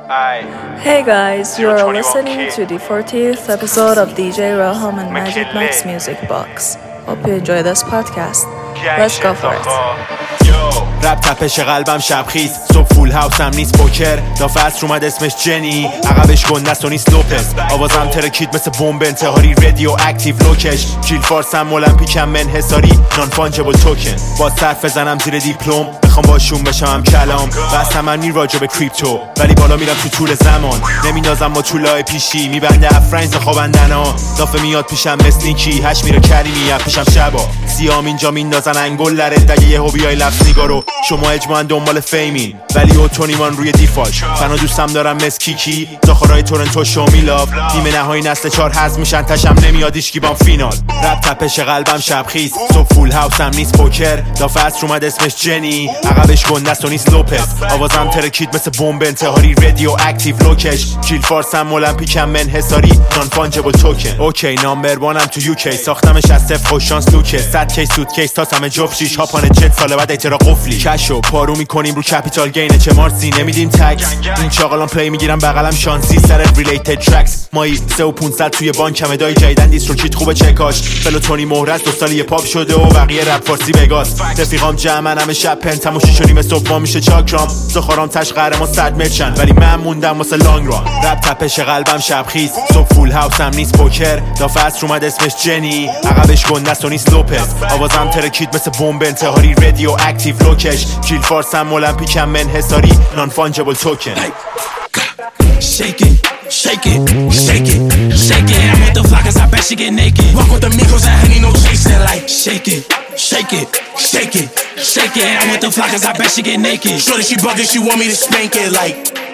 Hey guys, you are listening to the 40th episode of DJ Raham and Magic Max Music Box. Hope you enjoy this podcast. Let's go for it. رپ تپش قلبم شبخیز صبح فول هاوسم نیست پوکر دافه عصر اومد اسمش جنی عقبش گندست و نیست لوپز آوازم ترکید مثل بمب انتحاری رادیو اکتیو لوکش جیل فارسم المپیکم منحصاری نان فانجبل توکن با صرف بزنم زیر دیپلم بخوام باشون بشم هم کلام بستم من می راجع به کریپتو ولی بالا میرم تو طول زمان نمیندازم با طولای پیشی میبنده افرینز خوابندنا دافه میاد پیشم مثل اینکی هش میره کریمی پیشم شبا سیام اینجا میندازن انگل لره دگه یه هوبیای لفظ نگارو شما اجماعاً دنبال فیمین ولی اوتونیمان روی دیفالت فنا دوستم دارم مس کیکی داخرای تورنتو شو میلاف نیمه نهایی نسل 4 حذف میشن تشم نمیاد ایشکی بام فینال رپ تپش قلبم شبخیز صبح فول هاوسم نیست پوکر دافه عصر اومد اسمش جنی عقبش گندست و نیست لوپز آوازم ترکید مثل بمب انتحاری رادیو اکتیو لوکش جیل فارسم المپیکم منحصاری نان فانجبل توکن اوکی نامبر وانم تو یوکی ساختمش از صفر خوش شانس لوکه 100 کیس سوت کیس تا همه جفت شیش هاپان جت سال بعد اعتراق قفلی کشو پارو میکنیم رو کپیتال گین چه مارسی نمیدیم تکس این چاقالان پلی میگیرم بغلم شانسی سر ریلیتد ترکس مایی 3500 توی بانک مدای جیدن دیستروکیت خوبه چکاش فلوتونی مهرز 2 سال یه پاپ شده و بقیه رپ فارسی بگاس رفیقام جمعن همه شب پنتم و 6 و نیم صبح میشه چاکرام سخارام تش قهرما 100 مترشن ولی من موندم واسه لانگ ران رپ تپش قلبم شبخیز صبح فول هاوسم نیست پوکر دافه عصر اومد اسمش جنی عقبش گندست و نیست لوپز آوازم ترکید مثل بمب انتحاری رادیو اکتیو لوکش جیل فارسم المپیکم منحصاری نان فانجبل توکن Shake it, shake it, shake it, shake it. I'm with the flockers, I bet she get naked. Walk with the Migos, I ain't no chasing. Like shake it, shake it, shake it, shake it. I'm with the flockers, I bet she get naked. Shorty, she bugging, she want me to spank it. Like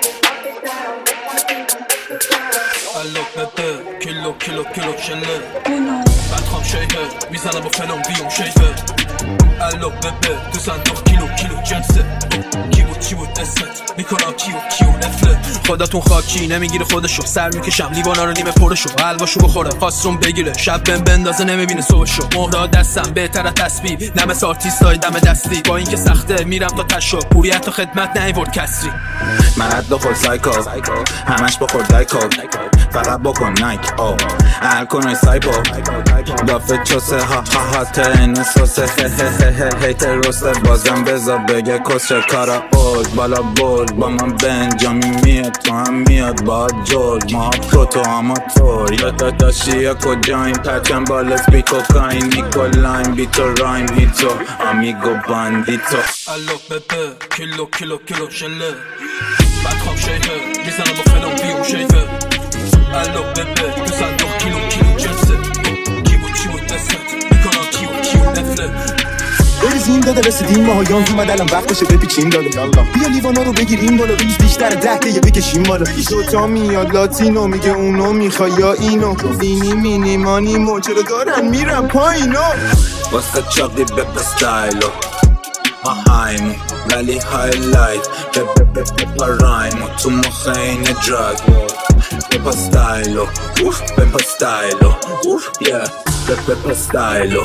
الو ببه کیلو کیلو کیلو شله بدخوام شیفه میزنم با فنام بیوم شیفه الو ببه تو صندوق کیلو کیلو جنسه کی بود دستت میکنم کیو نفله خودتون خاکی نمیگیره خودشو سر میکشم لیوانا رو نیمه پرشو حلواشو بخوره خواستون بگیره شب بندازه نمیبینه صبحشو مهرا دستم بهتره تسبیح نمس آرتیستای دم دستی با اینکه سخته میرم تا تشو پوریت و خدمت نیورد کسری من حد بخور سایکو همش بخور دایکو فقط بکن نایک او الکونای سایپو دافه چوسه ها ترین سوسه هیتر روسته بازم بذار بگه کسر کارا اوز بالا برد با من بنجامی میاد تو هم میاد با جورج ما پروتو آماتور یا داداشی کجاییم پچم بالا سپیکو کاین نیکولاین بیتو رایم هیتو آمیگو باندیتو الو ببه کیلو کیلو کیلو شله بدخوام شیفه میزنم با فنام بیوم شیفه الو ببه تو صندوق کیلو جنسه کی بود دستت میکنم کیو نفله بریزیم داده رسیدیم ماهایان اومد الان وقت باشه بپیچیم داده بیا لیوانا رو بگیریم بالا ریز بیشتر 10 یه بکشیم بالا دوتا میاد لاتینو میگه اونو میخوای یا اینو دینی مینی مانی موچرو دارن میرم پایینو واسه چاقی بپ استایلو ما هایمو ولی هایلایت بپ رایمو تو مخه این دراگ بپ استایلو بپ استایلو بپ استایلو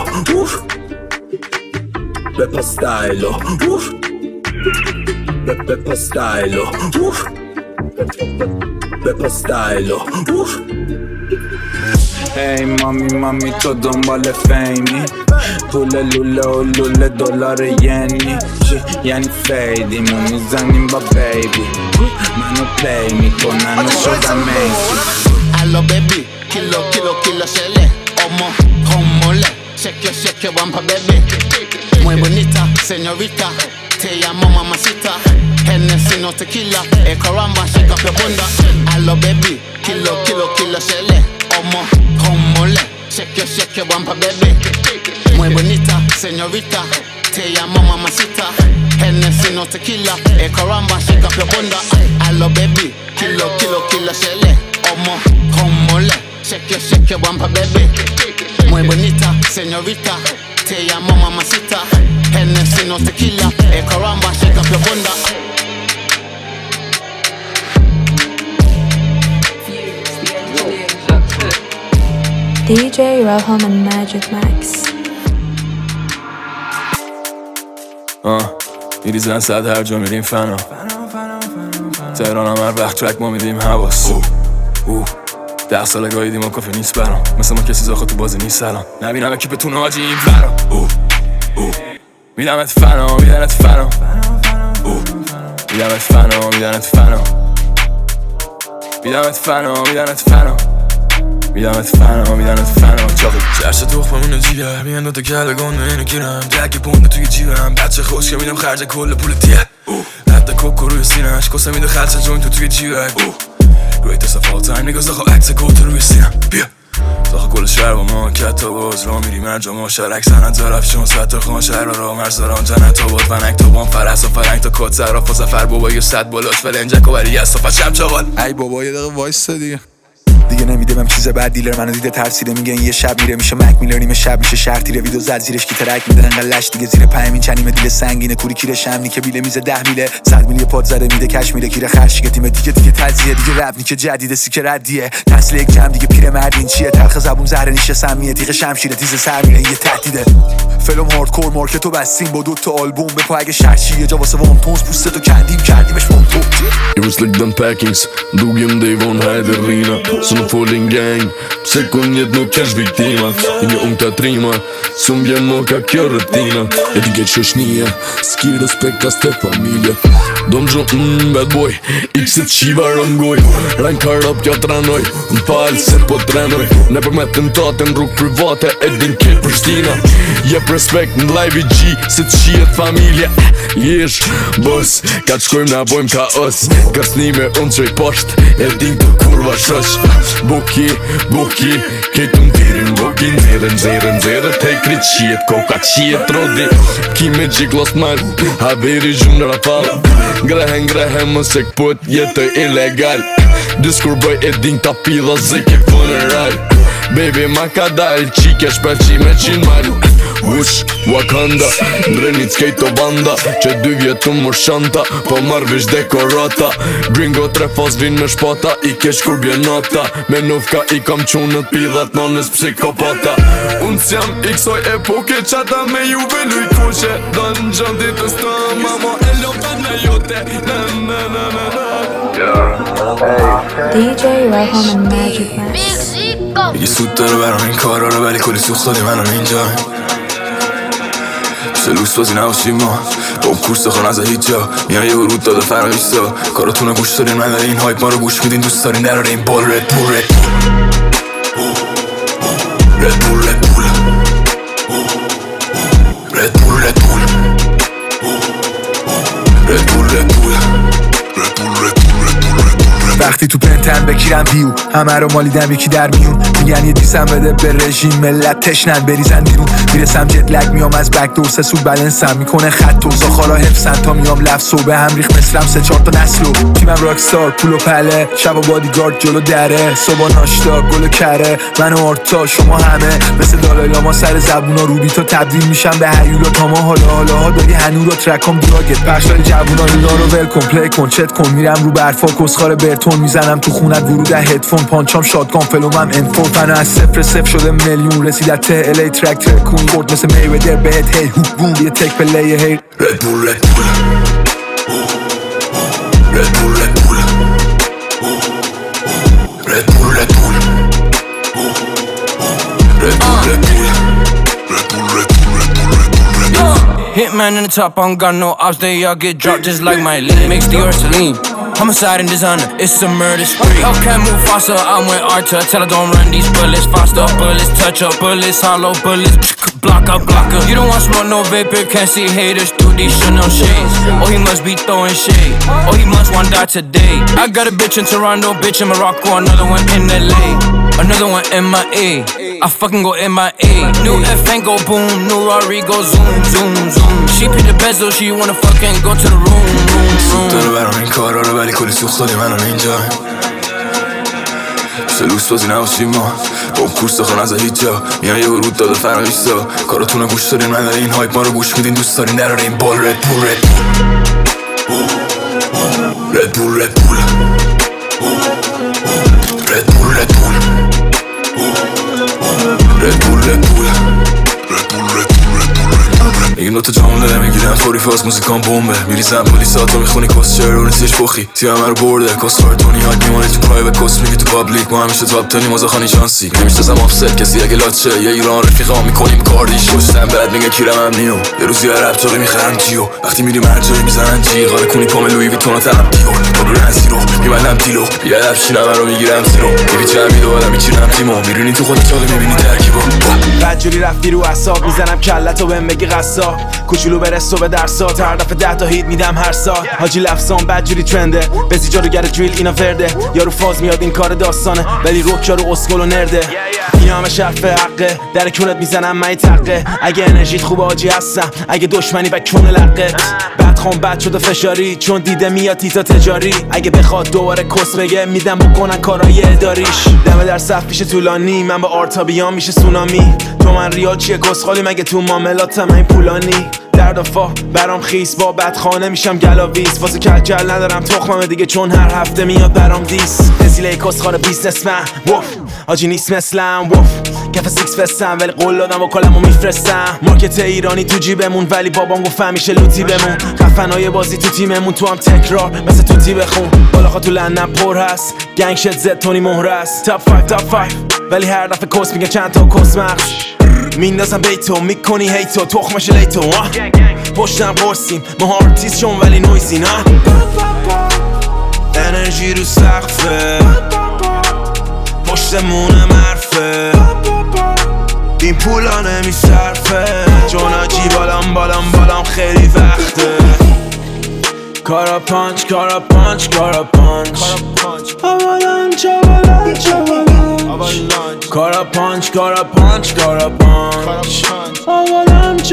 Peppa stylo, Peppa stylo, Peppa stylo. Hey mami تو دنبال فیمی پول لوله و لوله دلار یعنی فیدیمو میزنیم با بیبی منو پلی میکنن و شدم میسی Allo baby, kilo shele Omo, homole Shake your bumper baby Muy bonita, señorita Te llamo mamacita Hennessy no tequila caramba, shake up your bunda Allo baby, kilo shele Omo, homole Shake your bumper baby Muy bonita, señorita Te llamo mamacita Hennessy no tequila caramba, shake up your bunda Allo baby, kilo shele Omo, homole Shake your bumper baby Muy bonita, señorita Te llamo mamacita Hennessy no tequila caramba, shake up your bunda DJ Raham and Magic Max. میریزن صد هر جا میریم فنا تهران هم هر وقت ترک ما میدیم حواس 10 ساله گاهیدیم و کافی نیست برام مثل ما کسی زاخه تو بازی نیست سلام نبینم اکیپتون حاجی این ورا میدمت فنا میدنت فنا میدمت فنا میدنت فنا میدمت فنا میدنت فنا میدمت فنا میدنت فنا چاقی جرس تخممون جیگر میان دوتا کله گنده اینو گیرم دکی پونده توی جیبم بچه خوش که میدم خرج کل پول تیه حتی کوکو روی سینهش کسه میده خلصه جوین توی جیبک Greatest of all time niggas داخل عکس گوتو روی سینم بیا داخل کل شهر با ما کتا باز را میریم انجام ما شرک سنت زرف شون سطر خان شهر را مرزاران جنت آباد ونک تا بام فرس و فرنگ تا کت زراف و زفر بابا یه صد بالاش فلنجک و بری از صفت شم چاقال ای بابا یه دقیقه وایستا دیگه نمیده بهم چیز بعد دیلر منو دیده ترسیده میگه این یه شب میره میشه مک میلر نیمه شب میشه شهر تیره ویدو زد زیرش کی ترک میده انقدر لش دیگه زیر 5 این چنیمه دیل سنگینه کوری کیره شمنی که بیله میزه 10 میله 100 میلی پاد زده میده کش میره کیره خرشیگه تیم دیگه تزیه دیگه رپ که جدیده سیکه ردیه نسل یک جمع دیگه پیر مردین چیه تلخ زبون زهر نیشه سمیه تیغ شمشیر تیز سر میره یه تهدیده فلم هاردکور مارکتو بستیم با 2 تا آلبوم به پا اگه شرچی یه جا واسه وام تونز پوستتو کندیم کردیمش مونتو Iverslikten packings dog en day von Heiderina Sono full in gang Sekund jet nuk kesh viktima Inge unkta trima Som bjen moka kjo rutina E ti keq shoshnia Ski respekt as te familja Dom gjo bad boy X-et shiva rëngoj Rank harap kja tranoj Në palë se po trenoj Ne për me tentate në rrug private E din ke Prishtina Jep respekt në live i G Se të shiet familja Jesh bës Ka të shkojmë na bojmë ka ës Kërsnime unë qoj posht E din të kurva shosh Buki Këtë më tirin buki Nzere Te krit qiet Koka qiet rodi Ki me gjik lost mal Haberi gjumë në rafal Grehe më se këpët jetë ilegal Diskur bëj e din ta pila zike funeral Baby ma ka dal qike shpelqi me 100 mal Ush, Wakanda, ndrenit skejto banda Që 2 vjetë më shanta Po marrëvish dekorata Gringo 3 fos vin me shpata I kesh kur bje nata Me nufka i kam qunët pidhat Nonës psikopata Unë s'jam i kësoj epoke Qata me juve luj kushe Dën gjën ditës të mama E lopet me jote DJ Raham and Magic Max میگی سود داره برام این کارا رو ولی کلی سوخت دادی منم اینجا سلوس بازی نباشیم ما با اون کورس خان از هیچ جا میان یه ورود داده فرقیستا کاراتون رو گوش دارین من داره این هایپ ما رو گوش میدین دوست دارین دراره این بال رد بول وقتی تو پنتن بگیرم ویو همه رو مالیدم یکی در میون میگن یه دیسم بده به رژیم ملت تشنن بریزن بیرون میرسم جت لگ میام از بک دور 3 سود بلنسم میکنه خط و زاخارا حفظن تا میام لفظ و به هم ریخ مصرم 3-4 تا نسلو تیمم راکستار پول و پله شب و بادیگارد جلو دره صبح ناشتا گل و کره من و آرتا شما همه مثل دالای لاما سر زبونا روبیتا تبدیل میشم به هیولا تا ما حالا ها داری هنورا ترکام دراگت بخشای جوونا اینا رو ول کن پلی کن چت کن میرم رو برفا کسخار برتون میزنم تو خونت ورود هدفون پانچام شاتگان فلومم انفو فنا از 0 شده میلیون رسید از ته الی ترک ترکون خورد مثل میودر بهت هی هوک بوم یه تک پلی هی رد بول Hitman in the top, I don't got no ops, they all get dropped just like my lean. Mix the Ursuline, homicide and designer, it's a murder spree. Hellcat move faster, I'm with Arthur, tell her don't run these bullets. Faster bullets, touch up bullets, hollow bullets, blocker. You don't want smoke, no vapor, can't see haters through these Chanel shades. Oh, he must be throwing shade, oh, he must want die today. I got a bitch in Toronto, bitch in Morocco, another one in LA, another one in my A. I fucking go MIA. New F8 go boom, new Rari go zoom. She pay the bezel, she wanna fucking go to the room. داره برام این کارا رو ولی کلی سوخت دادی منم اینجا سلوس بازی نباشیم ما با اون کورس خان از هیچ جا میان یه ورود داده فرقیستا کاراتون رو گوش دارین من داره این هایپ ما رو گوش میدین دوست دارین دراره این بال رد بول میگیم دوتا جامون داره میگیرم کاری فاز موزیکان بمبه میریزم پلیساتو میخونی کس چرا نیستش فخی تیم همه رو برده کس فارتونی ها میمونه تو پرایوت کس میگی تو پابلیک ما همیشه توپ تنی مازخانی شانسی نمیشناسم آفست کسی اگه لاچه یه ایران رفیقا میکنیم کاردیش پشتم بعد میگه کیرم هم نیو یه روزی هر رپتاری میخرم جیو وقتی میریم هر جایی میزنن جیغ آره کنی پام لویی ویتونا تنم دیو با برنزی رو میبندم دیلو یه لبشینم رو میگیرم زیرو میبیچم میدو آدم میچینم تیمو میرونی تو خودی چاقی میبینی ترکیبو بدجوری رفتی رو اعصاب میزنم کلتو بهم بگی قصا کوچولو برسو به درسات هر دفعه 10 تا هیت میدم هر سال حاجی لفظام بدجوری ترنده بزی جاروگر دریل اینا ورده یارو فاز میاد این کار داستانه ولی روک یارو اسکل و نرده اینا همه شرف حقه در کونت میزنم من تقه اگه انرژیت خوبه حاجی هستم اگه دشمنی به کون لقه بدخوام بد شده فشاری چون دیده میاد تیتا تجاری اگه بخواد دوباره کس بگه میدم بکنن کارای اداریش دمه در صف پیش طولانی من با آرتا بیام میشه سونامی تو من ریال چیه کسخالی مگه تو معاملاتم این پولانی دردافا برام خیس با بدخانه میشم گلاویز واسه کلکل ندارم تخمم دیگه چون هر هفته میاد برام دیس نزیله کسخار بیزنسمن وف آجی نیست مثلم وف کف سیکس فستم ولی قول دادم و کلمو میفرستم مارکت ایرانی تو جیبمون ولی بابام گفت همیشه لوتی بمون خفنای بازی تو تیممون تو هم تکرار مثل توتی بخون بالاخا تو لندن پر هست گنگ شت زد تونی مهر است تاپ 5 ولی هر دفعه کس میگه چند تا کس مخش میندازم بیتو میکنی هیتو تخمش لیتو پشتم قرصیم ما آرتیست شون ولی نویزی نه انرژی رو سقفه پشتمونم حرفه این پولا نمیصرفه چون آجی بالام خیلی وقته کارا پانچ آوالانچ کارا پانچ آوالانچ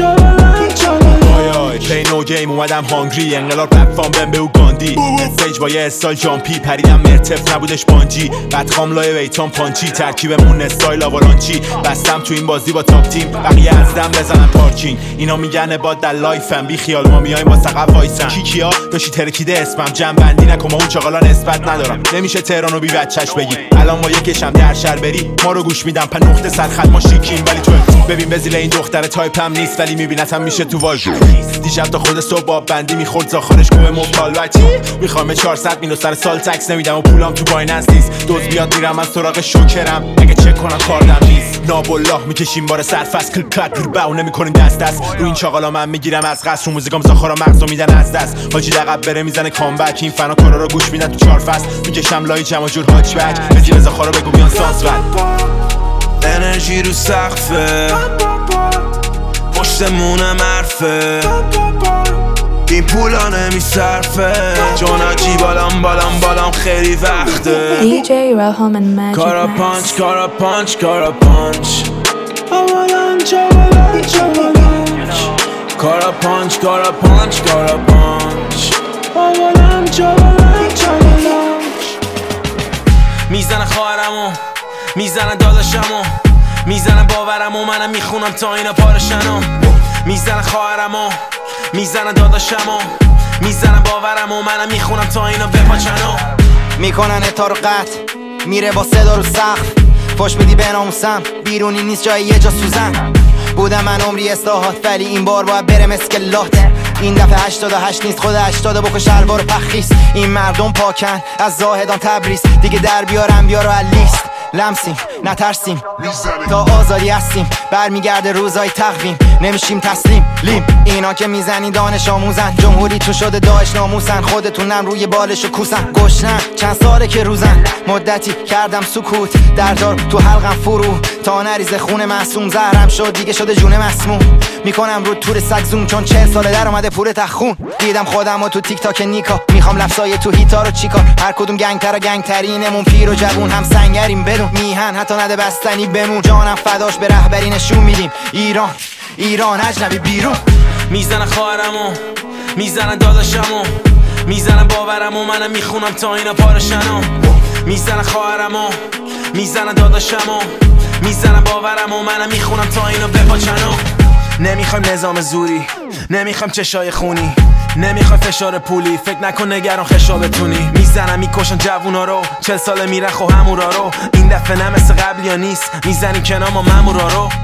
پی نو گیم اومدم هانگری انقلاب رفام بهم به او گاندی استیج با یه استایل جامپی پریدم مرتف نبودش بانجی بدخام لای ویتام پانچی ترکیبمون استایل آوالانچی بستم تو این بازی با تاپ تیم بقیه ازدم بزنن پارکینگ اینا میگن با در لایفم بی خیال ما میایم با سقف وایسن کیا داشتی ترکیده اسمم جنبندی نکن ما اون چاقالا نسبت ندارم نمیشه تهرانو بی بچش بگی الان با یکیشم در شهر بری ما رو گوش میدم په نقطه سرخط ما شیکیم ولی تو ببین بزیل این دختر تایپم نیست ولی میبینتم میشه تو واژو دیشب تا خود صبح باب بندی میخورد زاخارش کوه مبتال بچی میخوام 400 مینو سر سال تکس نمیدم و پولام تو بایننس نیست دوز بیاد میرم از سراغ شوکرم اگه چک کنم کاردم نیست نابالله میکشیم بار سرفست کل کات رو نمیکنیم دست رو این چاقالا من میگیرم از قصر رو موزیکام زاخارا مغزو میدن از دست حاجی لقب بره میزنه کامبک این فنا کارا رو گوش میدن تو 4 فصل میکشم لای جمع جور هاچبک بزیر زاخارا بگو بیان سانس ول انرژی رو سقفه پشتمونم حرفه این پولا نمیصرفه چون آجی بالام خیلی وقته DJ Raham and Magic کارا پانچ آوالانچ کارا پانچ آوالانچ میزنه خواهرمو میزنه داداشمو میزنه باورمو منم میخونم تا اینا پارشنو میزنه خواهرمو میزنه داداشمو میزنه باورمو منم میخونم تا اینا بپاچنو میکنن اتا رو قطع میره با صدا رو سقف پشت بدی به ناموسم بیرونی نیست جای یه جا سوزن بودم من عمری اصلاحات ولی این بار باید برم اسکلات این دفعه 88 نیست خود 80 بکن شلوار پخیس این مردم پاکن از زاهدان تبریز دیگه در بیارم بیارو لیست لمسیم نترسیم تا آزادی هستیم برمیگرده روزای تقویم نمیشیم تسلیم لیم اینا که میزنی دانش آموزن جمهوری تو شده داعش ناموسن خودتونم روی بالشو کوسن گشنم چند ساله که روزن مدتی کردم سکوت دردار تو حلقم فرو تا نریز خون معصوم زهرم شد دیگه شده جون مسموم میکنم رو تور سگ زوم چون 40 ساله در اومده پور تخون دیدم خودم و تو تیک تاک نیکا میخوام لفظای تو هیتا رو چیکار هر کدوم گنگتر و گنگترینمون پیر و جوون هم سنگریم بدون میهن حتی نده بستنی بمون جانم فداش به رهبری نشون میدیم ایران اجنبی بیرون میزنه خواهرمو میزنه داداشمو میزنه باورمو منم میخونم تا اینا پارشنو میزنه خواهرمو میزنه داداشمو میزنه باورمو منم میخونم تا اینا بپاچنو نمیخوایم نظام زوری نمیخوایم چشای خونی نمیخوایم فشار پولی فکر نکن نگران خشا بتونی میزنم میکشن جوونا رو 40 ساله میرن خو همورا رو این دفعه نه مثل قبل یا نیست میزنیم کنار ما مامورا رو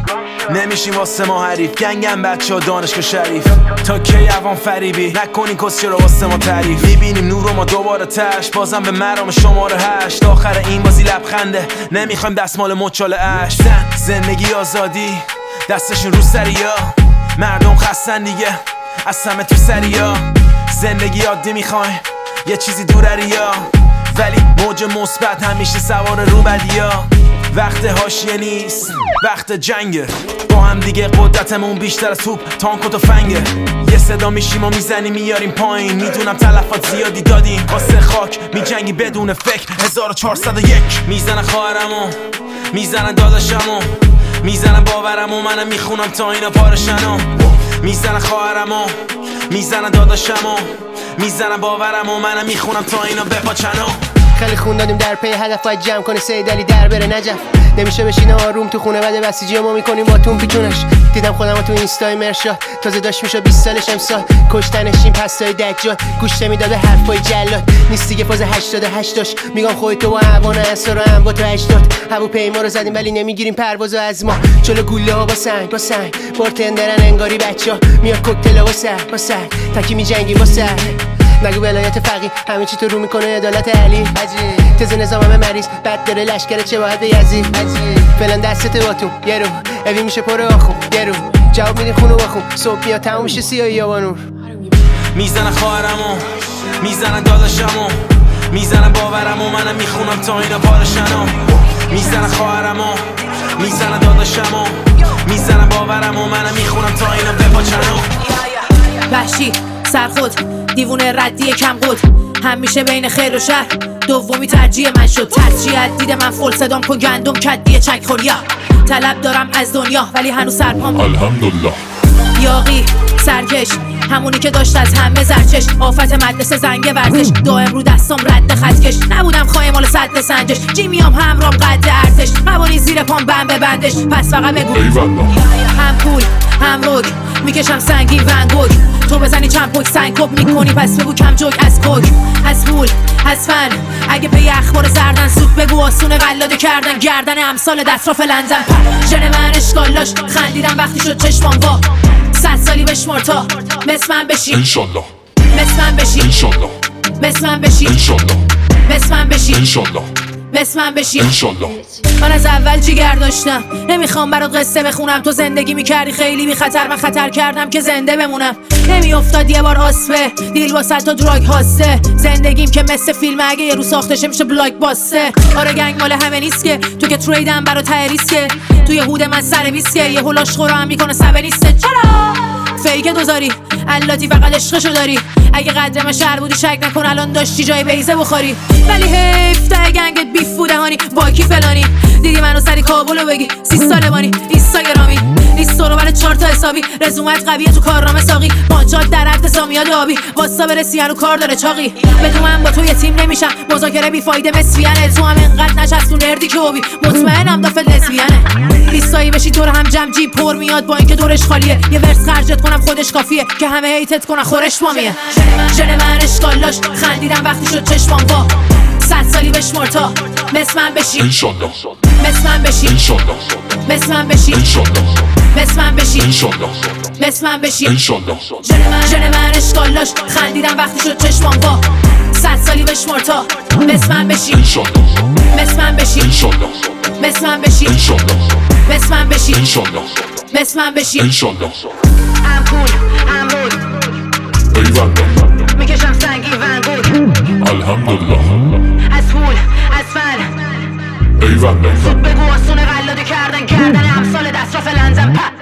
نمیشیم واسه ما حریف، گنگم بچه ها دانشگاه شریف. تا کی عوام فریبی نکنین کسی رو واسه ما تعریف. میبینیم نور رو ما دوباره تش، بازم به مرام شماره 8. آخر این بازی لبخنده، نمیخوایم دستمال مچاله اش. زندگی آزادی دستشون رو سریا، مردم خستن دیگه از همه تو سریا. زندگی عادی میخوایم یه چیزی دورریا، ولی موج مثبت همیشه سوار رو بدیا. وقت حاشیه نیست، وقت جنگه، با هم دیگه قدرتمون بیشتر از توپ تانک و تفنگه. یه صدا میشیم و میزنیم میاریم پایین، میدونم تلفات زیادی دادیم واسه خاک، میجنگی بدون فکر. 1401 میزنن خواهرمو، میزنن داداشمو، میزنن باورمو، منم میخونم تا اینا پارشنو. میزنن خواهرمو، میزنن داداشمو، میزنن باورمو، منم میخونم تا اینا بپاچنو. خیلی خون دادیم در پی هدف، باید جمع کنه سید علی در بره نجف. نمیشه بشینه آروم تو خونه بعد بسیجی ما میکنیم با تون پیچونش. دیدم خودم تو اینستای مرشاد، تازه داشت میشه 20 سالش امسال. کشتنش این پستای دجال، گوش نمیداده حرفای جلاد. نیست دیگه فاز 88 داشت، میگم خودت و اوان اسرا رو هم با تو 80. هواپیما رو زدیم ولی نمیگیریم پروازو از ما. جلو گوله ها با سنگ بارتندرن انگاری بچا. میاد کوکتلا با سر تکی میجنگیم با سر. نگو ولایت فقیه همه چی تو رو میکنه عدالت علی. عجیب تز نظام همه مریض بد داره لشکر چه باید به یزید. عجیب فلان دستت باتون یه رو اوی میشه پر آخون یه رو جواب میدین خونو بخون. صبح میاد تموم میشه سیاهی یا نور. میزنن خواهرمو، میزنن داداشمو، میزنن باورمو، منم میخونم تا اینا پارشنو. میزنن خواهرمو، میزنن داداشمو، میزنن باورمو، منم میخونم تا اینا بپاچنو. وحشی سرخود دیوونه ردی کم قد، همیشه بین خیر و شر دومی ترجیح من شد. ترجیحت دیده من فول صدام کن گندم کدیه چک خوریا. طلب دارم از دنیا ولی هنوز سرپام الحمدلله. یاقی سرکش همونی که داشت از همه زرچش. آفت مدرسه زنگ ورزش، دائم رو دستم رد خطکش. نبودم خواهی مال صد سنجش، جیمیام همرام قد ارتش. قوانی زیر پام بم ببندش، پس فقط بگو هم پول هم روک میکشم سنگی ونگوک. تو بزنی چند پوک سنگ کپ میکنی، پس بگو کم جوک. از کوک از پول از فن، اگه پی اخبار زردن سوک بگو آسونه قلاده کردن. گردن امثال دستراف لندن ژن من اشکالاش، خندیدم وقتی شد چشمان وا. 100 سالی بشمار تا مثل من بشی انشالله، مثل من بشی انشالله، مثل من بشی انشالله، مثل من بشی انشالله، مثل من بشی انشالله. من از اول جیگر داشتم، نمیخوام برات قصه بخونم. تو زندگی میکردی خیلی بی خطر، من خطر کردم که زنده بمونم. نمیافتاد یه بار آسفه دیل با 100 تا دراگ هاسته. زندگیم که مثل فیلم اگه یه رو ساخته میشه بلاک باسته. آره گنگ مال همه نیست که تو که تریدم برا ته ریسکه. توی هود من سر ویسکه یه هولاش خورا هم میکنه سبه نیسته. چرا فیک دوزاری اللاتی فقط عشقشو داری. اگه قدر من شهر بودی شک نکن الان داشتی جای بیزه بخوری. ولی حیف تا گنگت بیف بوده هانی باکی فلانی. دیدی منو سری کابلو بگی 30 ساله بانی اینستاگرامی. لیست رو برای 4 تا حسابی، رزومت قویه تو کارنامه ساقی. ماجات در حد سامیاد آبی، واسا برسی هنو کار داره چاقی. بدون من با تو یه تیم نمیشم، مذاکره بی فایده مسفیانه. تو هم انقدر نشست تو نردی که اوبی، مطمئنم دافت لزبیانه. لیستایی بشی دور هم جمع جیب پر میاد با اینکه دورش خالیه. یه ورس خرجت کنم خودش کافیه که همه هیتت کنن خورش مامیه. ژن من اشکالاش، خندیدم وقتی شد چشمام وا. 100 سالی بشمار تا مثل من بشی انشالله، مثل من بشی انشالله، مثل من بشی انشالله، مثل من بشی انشالله، مثل من بشی انشالله. ژن من اشکالاش، خندیدم وقتی شد چشمام وا. 100 سالی بشمار تا مثل من بشی انشالله، مثل من بشی انشالله، مثل من بشی انشالله، مثل من بشی انشالله، مثل من بشی. انشالله. هم پول هم بود ایوالله، میکشم سنگی ونگود. الحمدلله، از پول از فن ایوالله. زود بگو آسونه قلاده کردن امثال دستراف لندن.